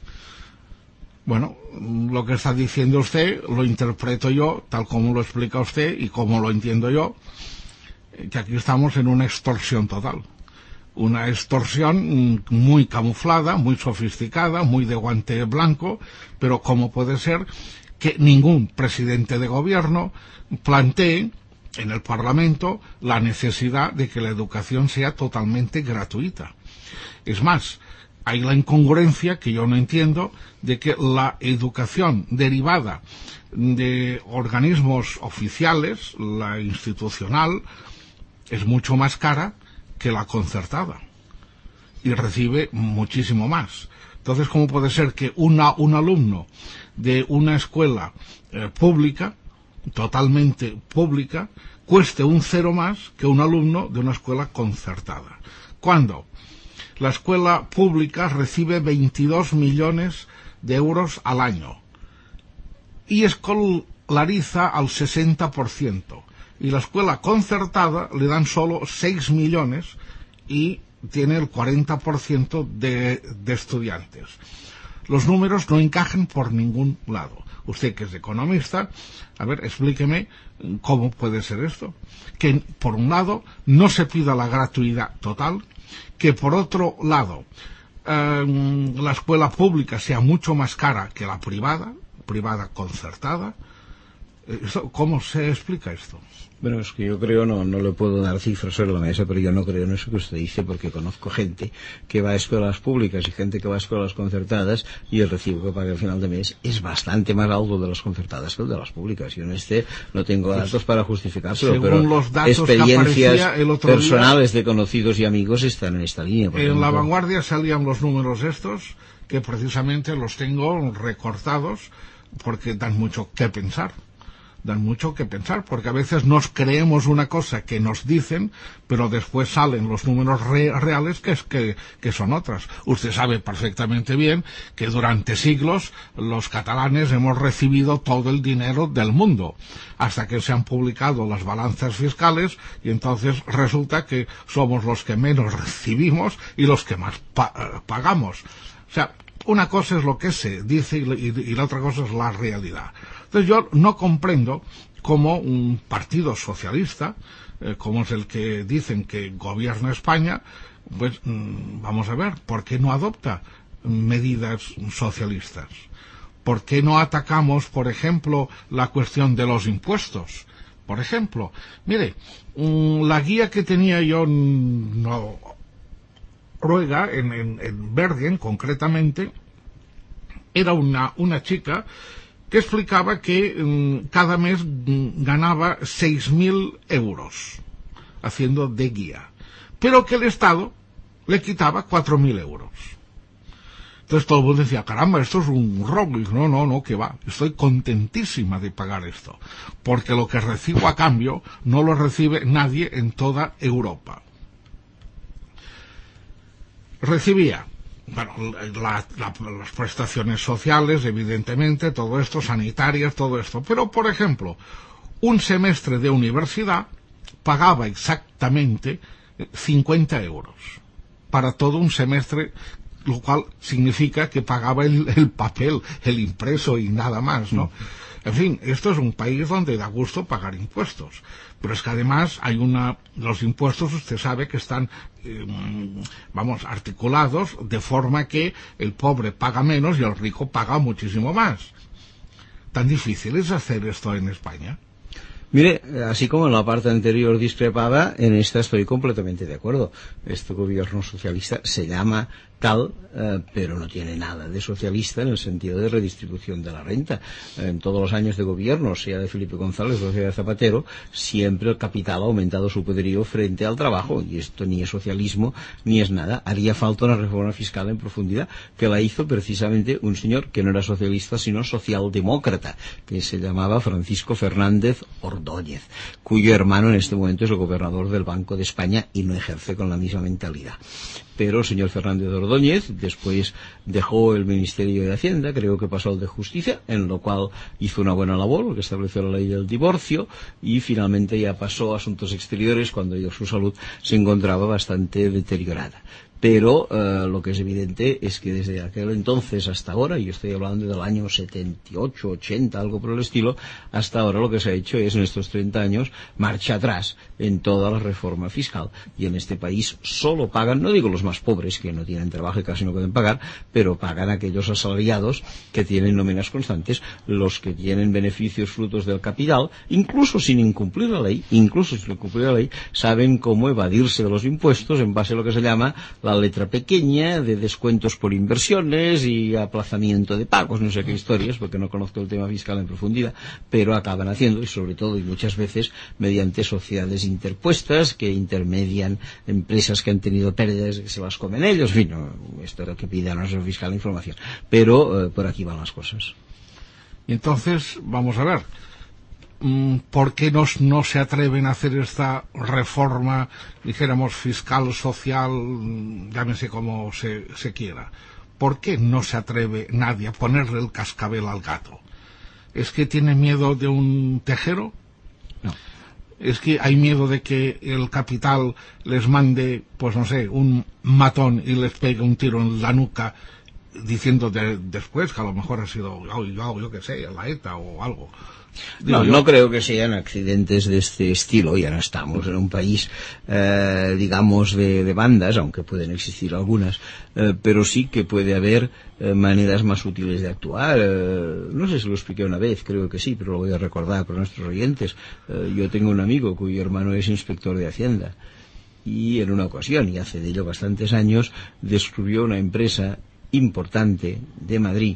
Bueno, lo que está diciendo usted lo interpreto yo, tal como lo explica usted y como lo entiendo yo, que aquí estamos en una extorsión total. Una extorsión muy camuflada, muy sofisticada, muy de guante blanco, pero ¿cómo puede ser que ningún presidente de gobierno plantee en el Parlamento la necesidad de que la educación sea totalmente gratuita? Es más, hay la incongruencia que yo no entiendo de que la educación derivada de organismos oficiales, la institucional, es mucho más cara que la concertada. y recibe muchísimo más. Entonces, ¿cómo puede ser que un alumno de una escuela pública, totalmente pública, cueste un cero más que un alumno de una escuela concertada? ¿Cuándo? La escuela pública recibe 22 millones de euros al año y escolariza al 60%. Y la escuela concertada le dan solo 6 millones y tiene el 40% de estudiantes. Los números no encajan por ningún lado. Usted, que es economista, a ver, explíqueme cómo puede ser esto. Que por un lado no se pida la gratuidad total, que por otro lado la escuela pública sea mucho más cara que la privada concertada. ¿Cómo se explica esto? Bueno, es que yo creo, no le puedo dar cifras sobre la mesa, pero yo no creo en eso que usted dice, porque conozco gente que va a escuelas públicas y gente que va a escuelas concertadas, y el recibo que paga al final de mes es bastante más alto de las concertadas que el de las públicas. Yo en no tengo datos para justificárselo, pero los datos experiencias el otro personales de conocidos y amigos están en esta línea. En La Vanguardia salían los números estos, que precisamente los tengo recortados, porque dan mucho que pensar. Porque a veces nos creemos una cosa que nos dicen, pero después salen los números reales que son otras. Usted sabe perfectamente bien que durante siglos los catalanes hemos recibido todo el dinero del mundo, hasta que se han publicado las balanzas fiscales, y entonces resulta que somos los que menos recibimos y los que más pagamos. O sea, una cosa es lo que se dice y la otra cosa es la realidad. Entonces yo no comprendo cómo un partido socialista, como es el que dicen que gobierna España, pues vamos a ver, ¿por qué no adopta medidas socialistas? ¿Por qué no atacamos, por ejemplo, la cuestión de los impuestos? Por ejemplo, mire, la guía que tenía yo en Noruega, en Bergen concretamente, era una chica que explicaba que cada mes ganaba 6.000 euros haciendo de guía, pero que el Estado le quitaba 4.000 euros. Entonces todo el mundo decía, caramba, esto es un robo. Y no, que va, estoy contentísima de pagar esto, porque lo que recibo a cambio no lo recibe nadie en toda Europa. Recibía las prestaciones sociales, evidentemente, todo esto, sanitarias, todo esto. Pero, por ejemplo, un semestre de universidad pagaba exactamente 50 euros para todo un semestre, lo cual significa que pagaba el papel, el impreso y nada más, ¿no? En fin, esto es un país donde da gusto pagar impuestos. Pero es que además los impuestos, usted sabe que están, articulados de forma que el pobre paga menos y el rico paga muchísimo más. ¿Tan difícil es hacer esto en España? Mire, así como en la parte anterior discrepaba, en esta estoy completamente de acuerdo. Este gobierno socialista se llama tal, pero no tiene nada de socialista en el sentido de redistribución de la renta. En todos los años de gobierno, sea de Felipe González o sea de Zapatero, siempre el capital ha aumentado su poderío frente al trabajo, y esto ni es socialismo ni es nada. Haría falta una reforma fiscal en profundidad, que la hizo precisamente un señor que no era socialista sino socialdemócrata, que se llamaba Francisco Fernández Ordóñez, cuyo hermano en este momento es el gobernador del Banco de España y no ejerce con la misma mentalidad. Pero el señor Fernández Ordóñez después dejó el Ministerio de Hacienda, creo que pasó al de Justicia, en lo cual hizo una buena labor, porque estableció la ley del divorcio, y finalmente ya pasó a Asuntos Exteriores cuando ya su salud se encontraba bastante deteriorada. Pero lo que es evidente es que desde aquel entonces hasta ahora, y yo estoy hablando del año 78, 80, algo por el estilo, hasta ahora lo que se ha hecho es, en estos 30 años, marcha atrás en toda la reforma fiscal. Y en este país solo pagan, no digo los más pobres, que no tienen trabajo y casi no pueden pagar, pero pagan aquellos asalariados que tienen nóminas constantes, los que tienen beneficios frutos del capital, incluso sin incumplir la ley, saben cómo evadirse de los impuestos en base a lo que se llama la letra pequeña de descuentos por inversiones y aplazamiento de pagos, no sé qué historias, porque no conozco el tema fiscal en profundidad, pero acaban haciendo, y sobre todo y muchas veces mediante sociedades interpuestas que intermedian empresas que han tenido pérdidas, se las comen ellos, en fin, esto es lo que pide a nuestro fiscal de información, pero por aquí van las cosas. Y entonces, vamos a ver, ¿por qué no se atreven a hacer esta reforma, dijéramos, fiscal, social, llámese como se quiera? ¿Por qué no se atreve nadie a ponerle el cascabel al gato? ¿Es que tiene miedo de un tejero? No. ¿Es que hay miedo de que el capital les mande, pues no sé, un matón y les pegue un tiro en la nuca, diciendo después que a lo mejor ha sido, yo qué sé, la ETA o algo? No creo que sean accidentes de este estilo. Ya no estamos en un país, digamos, de bandas, aunque pueden existir algunas, pero sí que puede haber maneras más útiles de actuar. No sé si lo expliqué una vez, creo que sí, pero lo voy a recordar para nuestros oyentes. Yo tengo un amigo cuyo hermano es inspector de Hacienda, y en una ocasión, y hace de ello bastantes años, descubrió una empresa importante de Madrid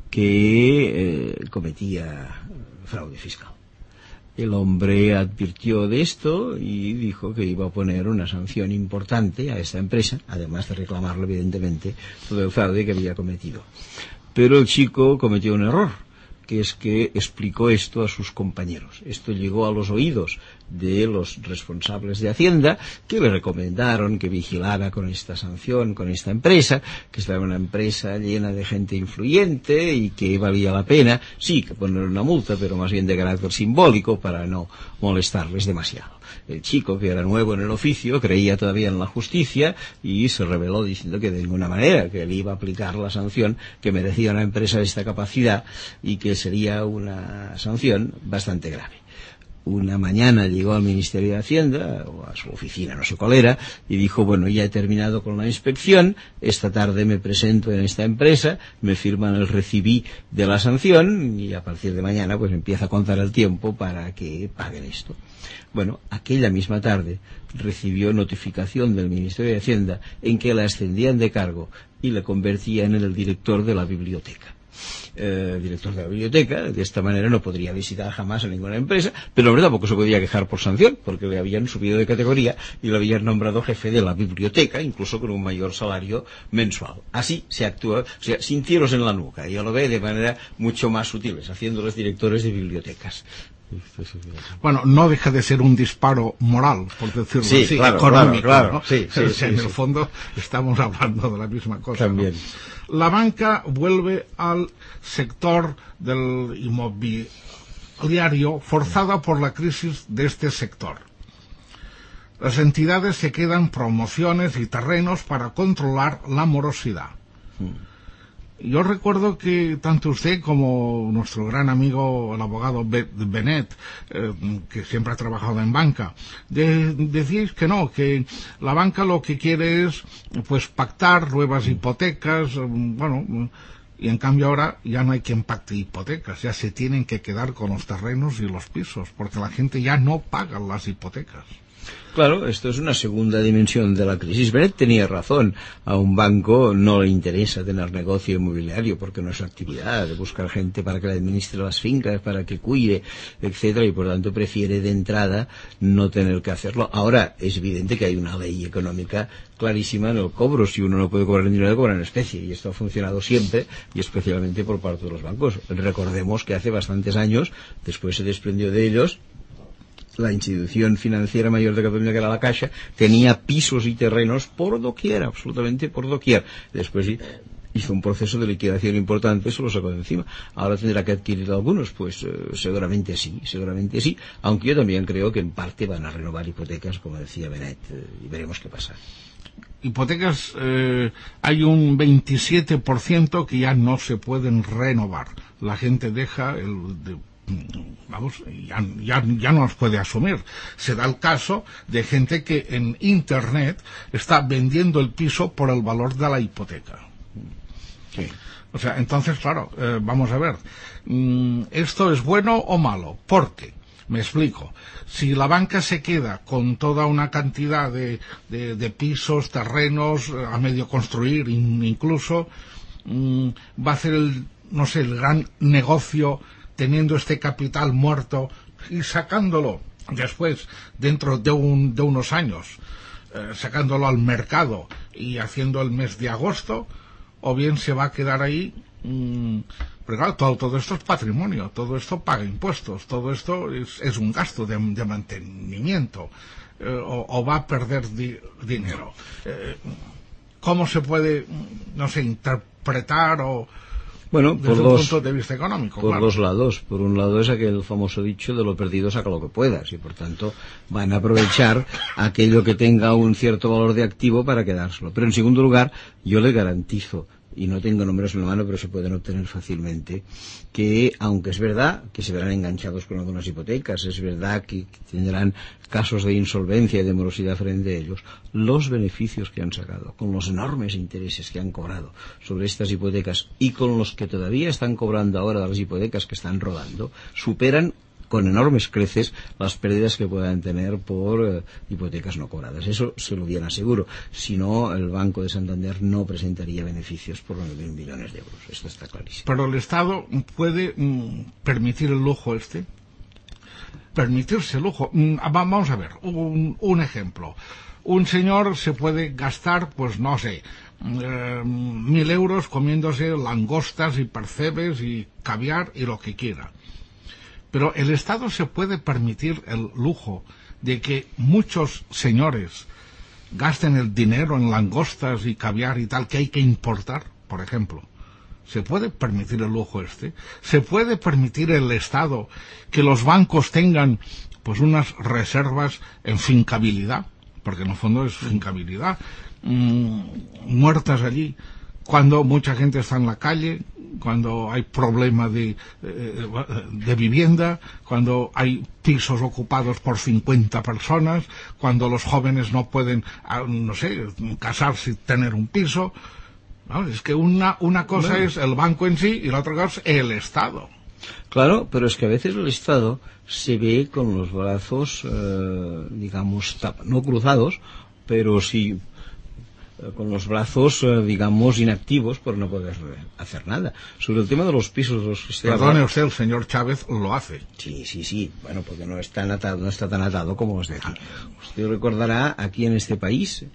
que cometía fraude fiscal. El hombre advirtió de esto y dijo que iba a poner una sanción importante a esta empresa, además de reclamarle evidentemente todo el fraude que había cometido. Pero el chico cometió un error, que es que explicó esto a sus compañeros. Esto llegó a los oídos de los responsables de Hacienda, que le recomendaron que vigilara con esta sanción, con esta empresa, que estaba una empresa llena de gente influyente y que valía la pena, sí, que poner una multa, pero más bien de carácter simbólico para no molestarles demasiado. El chico, que era nuevo en el oficio, creía todavía en la justicia y se rebeló diciendo que de ninguna manera, que él iba a aplicar la sanción que merecía una empresa de esta capacidad y que sería una sanción bastante grave. Una mañana llegó al Ministerio de Hacienda, o a su oficina, no sé cuál era, y dijo, bueno, ya he terminado con la inspección, esta tarde me presento en esta empresa, me firman el recibí de la sanción, y a partir de mañana pues empieza a contar el tiempo para que paguen esto. Bueno, aquella misma tarde recibió notificación del Ministerio de Hacienda en que le ascendían de cargo y le convertían en el director de la biblioteca. Director de la biblioteca, de esta manera no podría visitar jamás a ninguna empresa, pero el hombre tampoco se podía quejar por sanción, porque le habían subido de categoría y le habían nombrado jefe de la biblioteca, incluso con un mayor salario mensual. Así se actúa, o sea, sin tiros en la nuca, y lo ve de manera mucho más sutiles, haciéndoles directores de bibliotecas. Bueno, no deja de ser un disparo moral, por decirlo sí, así, claro, económico, claro. ¿no? Sí, en el fondo estamos hablando de la misma cosa. También. ¿No? La banca vuelve al sector del inmobiliario forzada por la crisis de este sector. Las entidades se quedan promociones y terrenos para controlar la morosidad. Yo recuerdo que tanto usted como nuestro gran amigo, el abogado Benet, que siempre ha trabajado en banca, decíais que no, que la banca lo que quiere es pues pactar nuevas hipotecas, bueno, y en cambio ahora ya no hay quien pacte hipotecas, ya se tienen que quedar con los terrenos y los pisos, porque la gente ya no paga las hipotecas. Claro, esto es una segunda dimensión de la crisis. Benet tenía razón. A un banco no le interesa tener negocio inmobiliario porque no es su actividad, de buscar gente para que le administre las fincas, para que cuide, etcétera, y por tanto prefiere de entrada no tener que hacerlo. Ahora, es evidente que hay una ley económica clarísima en el cobro. Si uno no puede cobrar en dinero, cobra en especie, y esto ha funcionado siempre, y especialmente por parte de los bancos. Recordemos que hace bastantes años, después se desprendió de ellos, la institución financiera mayor de Cataluña, que era la Caixa, tenía pisos y terrenos por doquier, absolutamente por doquier. Después hizo un proceso de liquidación importante, eso lo sacó de encima. Ahora tendrá que adquirir algunos, pues seguramente sí, aunque yo también creo que en parte van a renovar hipotecas, como decía Benet, y veremos qué pasa. Hipotecas, hay un 27% que ya no se pueden renovar. La gente deja ya no los puede asumir. Se da el caso de gente que en Internet está vendiendo el piso por el valor de la hipoteca. Sí. O sea, entonces, claro, vamos a ver, ¿esto es bueno o malo? Porque, me explico, si la banca se queda con toda una cantidad de pisos, terrenos, a medio construir incluso, va a hacer el gran negocio teniendo este capital muerto y sacándolo después, dentro de unos años, sacándolo al mercado y haciendo el mes de agosto, o bien se va a quedar ahí. Pero claro, todo esto es patrimonio, todo esto paga impuestos, todo esto es un gasto de mantenimiento, o va a perder dinero. ¿Cómo se puede, no sé, interpretar o... Bueno, desde un punto de vista económico? Por claro. dos lados. Por un lado es aquel famoso dicho de lo perdido saca lo que puedas, y por tanto van a aprovechar aquello que tenga un cierto valor de activo para quedárselo. Pero en segundo lugar, yo le garantizo, y no tengo números en la mano, pero se pueden obtener fácilmente, que aunque es verdad que se verán enganchados con algunas hipotecas, es verdad que tendrán casos de insolvencia y de morosidad frente a ellos, los beneficios que han sacado, con los enormes intereses que han cobrado sobre estas hipotecas y con los que todavía están cobrando ahora de las hipotecas que están rodando, superan con enormes creces las pérdidas que puedan tener por hipotecas no cobradas. Eso se lo bien aseguro. Si no, el Banco de Santander no presentaría beneficios por 9.000 millones de euros. Esto está clarísimo. Pero el Estado puede permitir el lujo este. Permitirse el lujo. Vamos a ver, un ejemplo. Un señor se puede gastar, pues no sé, 1.000 euros comiéndose langostas y percebes y caviar y lo que quiera. Pero el Estado se puede permitir el lujo de que muchos señores gasten el dinero en langostas y caviar y tal que hay que importar, por ejemplo. ¿Se puede permitir el lujo este? ¿Se puede permitir el Estado que los bancos tengan pues unas reservas en fincabilidad? Porque en el fondo es fincabilidad, muertas allí, cuando mucha gente está en la calle, cuando hay problema de vivienda, cuando hay pisos ocupados por 50 personas, cuando los jóvenes no pueden, no sé, casarse y tener un piso. ¿No? Es que una cosa es el banco en sí y la otra cosa es el Estado. Claro, pero es que a veces el Estado se ve con los brazos, digamos, no cruzados, pero sí con los brazos, digamos, inactivos por no poder hacer nada. Sobre el tema de los pisos de los que se Perdone usted, el señor Chávez lo hace. Sí. Bueno, porque no está tan atado como los de aquí. Usted recordará, aquí en este país,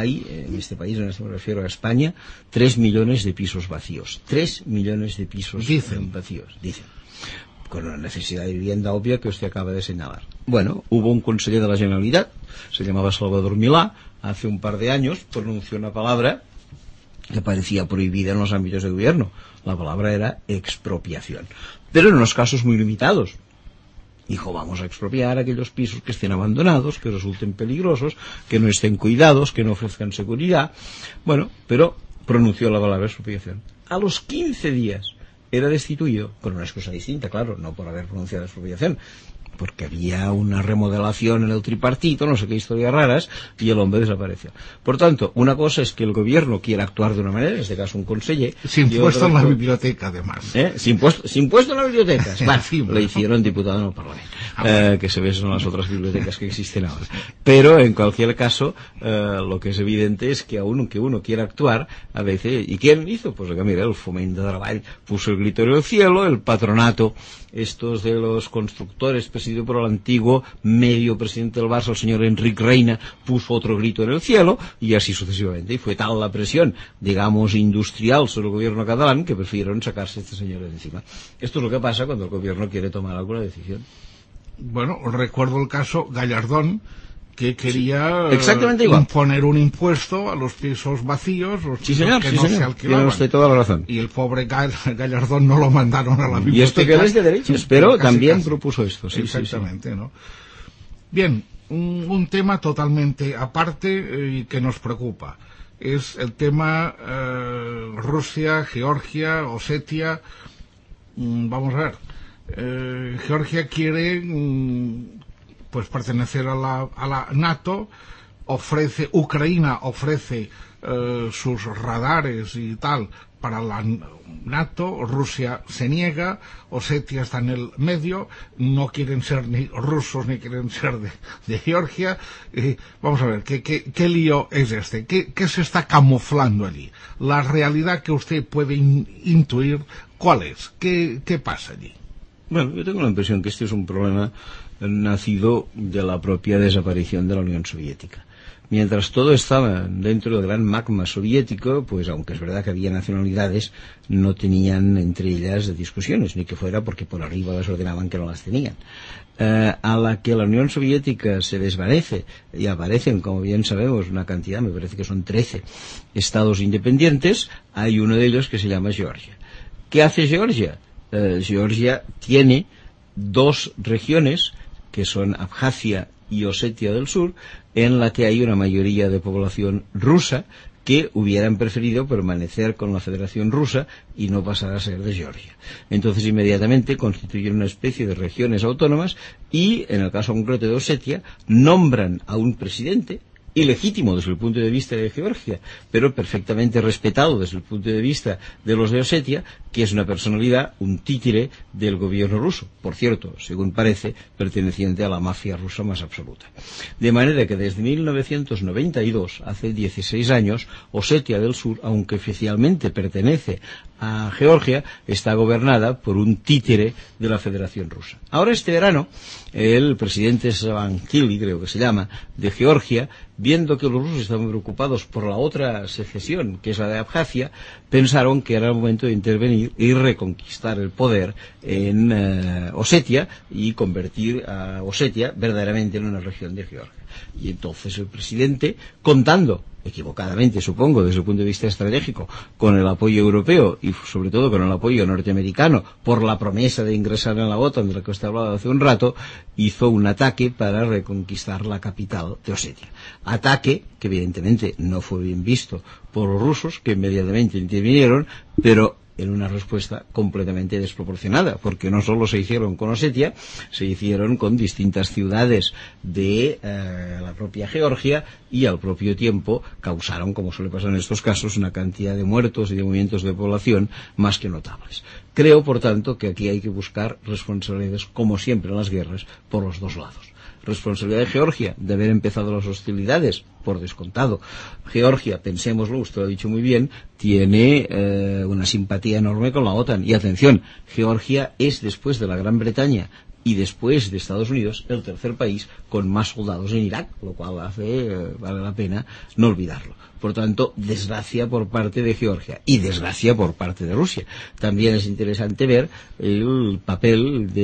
en este país, en este me refiero a España, 3 millones de pisos vacíos. 3 millones de pisos vacíos, dicen. Con la necesidad de vivienda obvia que usted acaba de señalar. Bueno, hubo un conseller de la Generalitat, se llamaba Salvador Milá, hace un par de años pronunció una palabra que parecía prohibida en los ámbitos de gobierno. La palabra era expropiación, pero en unos casos muy limitados. Dijo, vamos a expropiar aquellos pisos que estén abandonados, que resulten peligrosos, que no estén cuidados, que no ofrezcan seguridad. Bueno, pero pronunció la palabra expropiación. A los 15 días era destituido, por una excusa distinta, claro, no por haber pronunciado expropiación, porque había una remodelación en el tripartito, no sé qué historias raras, y el hombre desapareció. Por tanto, una cosa es que el gobierno quiera actuar de una manera, en este caso un conseller... Sin puesto en la biblioteca, además. Sin puesto en la biblioteca. Bueno, le hicieron diputado en el Parlamento, que se ve son las otras bibliotecas que existen ahora. Pero, en cualquier caso, lo que es evidente es que aunque uno quiera actuar, a veces... ¿Y quién hizo? Pues mira, el Foment de Treball puso el grito en el cielo, el patronato, estos de los constructores, presidido por el antiguo medio presidente del Barça, el señor Enric Reina, puso otro grito en el cielo, y así sucesivamente. Y fue tal la presión, digamos, industrial sobre el gobierno catalán, que prefirieron sacarse a este señor de encima. Esto es lo que pasa cuando el gobierno quiere tomar alguna decisión. Bueno, recuerdo el caso Gallardón, que quería imponer un impuesto a los pisos vacíos, los pisos señor, que no se alquilaban. Tiene usted toda la razón. Y el pobre Gallardón no lo mandaron a la biblioteca. Y este que es de derechas, pero también propuso esto. Exactamente, sí. ¿No? Bien, un tema totalmente aparte y que nos preocupa. Es el tema Rusia, Georgia, Osetia. Vamos a ver. Georgia quiere... pues pertenecer a la NATO, Ucrania ofrece sus radares y tal para la NATO, Rusia se niega, Osetia está en el medio, no quieren ser ni rusos ni quieren ser de Georgia. Vamos a ver, ¿qué lío es este? ¿Qué se está camuflando allí? La realidad que usted puede intuir, ¿cuál es? ¿Qué pasa allí? Bueno, yo tengo la impresión que este es un problema nacido de la propia desaparición de la Unión Soviética. Mientras todo estaba dentro del gran magma soviético, pues aunque es verdad que había nacionalidades, no tenían entre ellas discusiones, ni que fuera porque por arriba les ordenaban que no las tenían. A la que la Unión Soviética se desvanece y aparecen, como bien sabemos, una cantidad, me parece que son 13 estados independientes, hay uno de ellos que se llama Georgia. ¿Qué hace Georgia? Georgia tiene 2 regiones, que son Abjasia y Osetia del Sur, en la que hay una mayoría de población rusa que hubieran preferido permanecer con la Federación Rusa y no pasar a ser de Georgia. Entonces inmediatamente constituyen una especie de regiones autónomas y, en el caso concreto de Osetia, nombran a un presidente ilegítimo desde el punto de vista de Georgia, pero perfectamente respetado desde el punto de vista de los de Osetia, que es una personalidad, un títere del gobierno ruso, por cierto, según parece, perteneciente a la mafia rusa más absoluta. De manera que desde 1992, hace 16 años, Osetia del Sur, aunque oficialmente pertenece a Georgia, está gobernada por un títere de la Federación Rusa. Ahora este verano, el presidente Saakashvili, creo que se llama, de Georgia, viendo que los rusos estaban preocupados por la otra secesión, que es la de Abjasia, pensaron que era el momento de intervenir y reconquistar el poder en Osetia y convertir a Osetia verdaderamente en una región de Georgia. Y entonces el presidente, contando, equivocadamente supongo, desde el punto de vista estratégico, con el apoyo europeo y sobre todo con el apoyo norteamericano por la promesa de ingresar en la OTAN, de la que usted hablaba hace un rato, hizo un ataque para reconquistar la capital de Osetia. Ataque que evidentemente no fue bien visto por los rusos, que inmediatamente intervinieron, pero en una respuesta completamente desproporcionada, porque no solo se hicieron con Osetia, se hicieron con distintas ciudades de la propia Georgia y al propio tiempo causaron, como suele pasar en estos casos, una cantidad de muertos y de movimientos de población más que notables. Creo, por tanto, que aquí hay que buscar responsabilidades, como siempre en las guerras, por los dos lados. Responsabilidad de Georgia de haber empezado las hostilidades, por descontado. Georgia, pensémoslo, usted lo ha dicho muy bien, tiene una simpatía enorme con la OTAN. Y atención, Georgia es, después de la Gran Bretaña y después de Estados Unidos, el tercer país con más soldados en Irak, lo cual vale la pena no olvidarlo. Por tanto, desgracia por parte de Georgia y desgracia por parte de Rusia. También es interesante ver el papel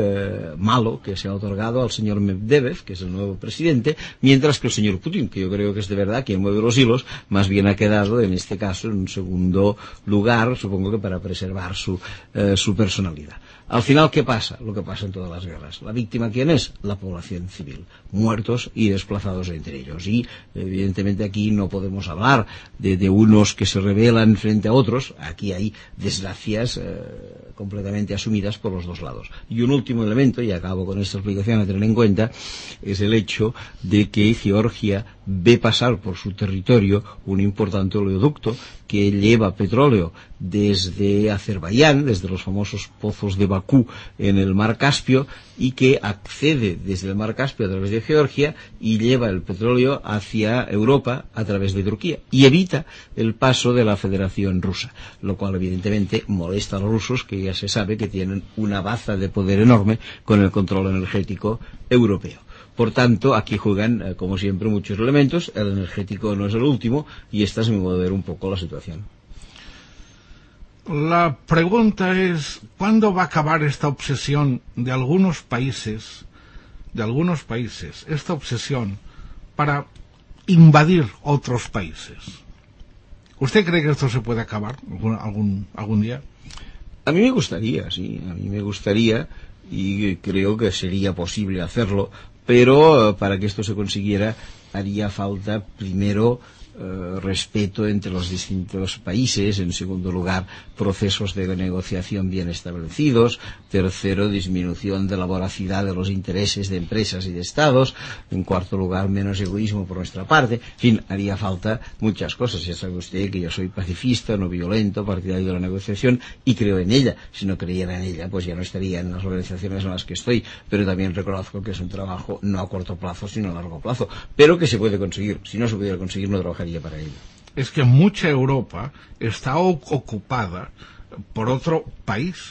de malo que se ha otorgado al señor Medvedev, que es el nuevo presidente, mientras que el señor Putin, que yo creo que es de verdad quien mueve los hilos, más bien ha quedado en este caso en un segundo lugar, supongo que para preservar su personalidad. Al final, ¿qué pasa? Lo que pasa en todas las guerras. ¿La víctima quién es? La población civil. Muertos y desplazados entre ellos. Y, evidentemente, aquí no podemos hablar de unos que se rebelan frente a otros. Aquí hay desgracias completamente asumidas por los dos lados. Y un último elemento, y acabo con esta explicación a tener en cuenta, es el hecho de que Georgia ve pasar por su territorio un importante oleoducto que lleva petróleo desde Azerbaiyán, desde los famosos pozos de Bakú en el mar Caspio, y que accede desde el mar Caspio a través de Georgia y lleva el petróleo hacia Europa a través de Turquía y evita el paso de la Federación Rusa, lo cual evidentemente molesta a los rusos, que ya se sabe que tienen una baza de poder enorme con el control energético europeo. Por tanto, aquí juegan, como siempre, muchos elementos. El energético no es el último, y esta es mi modo de ver un poco la situación. La pregunta es, ¿cuándo va a acabar esta obsesión de algunos países, esta obsesión para invadir otros países? ¿Usted cree que esto se puede acabar algún día? A mí me gustaría, sí, y creo que sería posible hacerlo, pero para que esto se consiguiera haría falta primero respeto entre los distintos países, en segundo lugar procesos de negociación bien establecidos, tercero disminución de la voracidad de los intereses de empresas y de estados, en cuarto lugar menos egoísmo por nuestra parte. En fin, haría falta muchas cosas. Ya sabe usted que yo soy pacifista, no violento, partidario de la negociación y creo en ella. Si no creyera en ella, pues ya no estaría en las organizaciones en las que estoy, pero también reconozco que es un trabajo no a corto plazo sino a largo plazo, pero que se puede conseguir. Si no se pudiera conseguir, no trabajaría para ello. Es que mucha Europa está ocupada por otro país,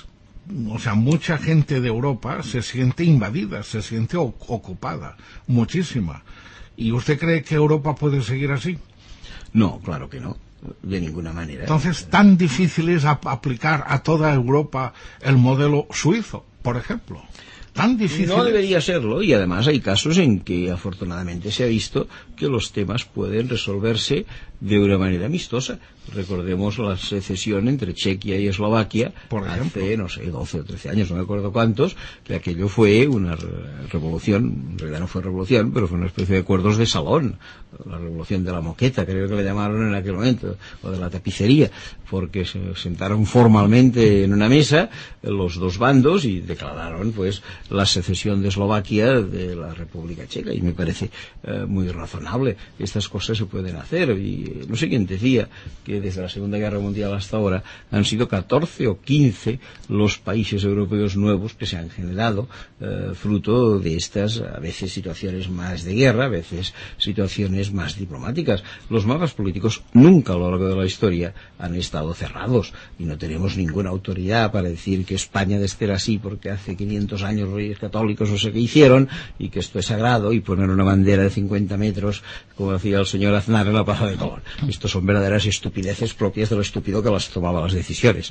o sea, mucha gente de Europa se siente invadida, se siente ocupada, muchísima. ¿Y usted cree que Europa puede seguir así? No, claro que no, de ninguna manera. Entonces, tan difícil es aplicar a toda Europa el modelo suizo, por ejemplo. Tan difícil. No debería serlo, y además hay casos en que afortunadamente se ha visto que los temas pueden resolverse de una manera amistosa. Recordemos la secesión entre Chequia y Eslovaquia hace, no sé, 12 o 13 años, no me acuerdo cuántos, que aquello fue una revolución, en realidad no fue revolución, pero fue una especie de acuerdos de salón, la revolución de la moqueta, creo que le llamaron en aquel momento, o de la tapicería, porque se sentaron formalmente en una mesa los dos bandos y declararon pues la secesión de Eslovaquia de la República Checa, y me parece muy razonable. Estas cosas se pueden hacer, y no sé quién decía que desde la Segunda Guerra Mundial hasta ahora han sido 14 o 15 los países europeos nuevos que se han generado fruto de estas, a veces situaciones más de guerra, a veces situaciones más diplomáticas. Los mapas políticos nunca a lo largo de la historia han estado cerrados, y no tenemos ninguna autoridad para decir que España debe ser así porque hace 500 años reyes católicos no sé qué hicieron, y que esto es sagrado, y poner una bandera de 50 metros como hacía el señor Aznar en la Plaza de Colón. Estos son verdaderas estupideces propias de lo estúpido que las tomaba las decisiones.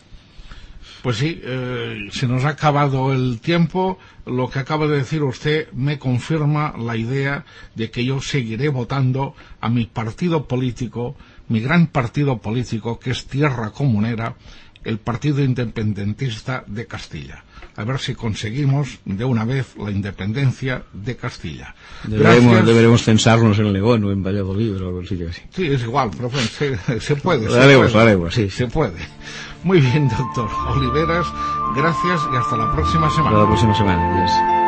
Pues sí, se nos ha acabado el tiempo. Lo que acaba de decir usted me confirma la idea de que yo seguiré votando a mi partido político, mi gran partido político, que es Tierra Comunera, el Partido Independentista de Castilla. A ver si conseguimos de una vez la independencia de Castilla. Deberemos censarnos en León o en Valladolid o algo así. Sí, es igual, pero bueno, se puede. Lo haremos, sí. Se puede. Muy bien, doctor Oliveras, gracias y hasta la próxima semana. Hasta la próxima semana, yes.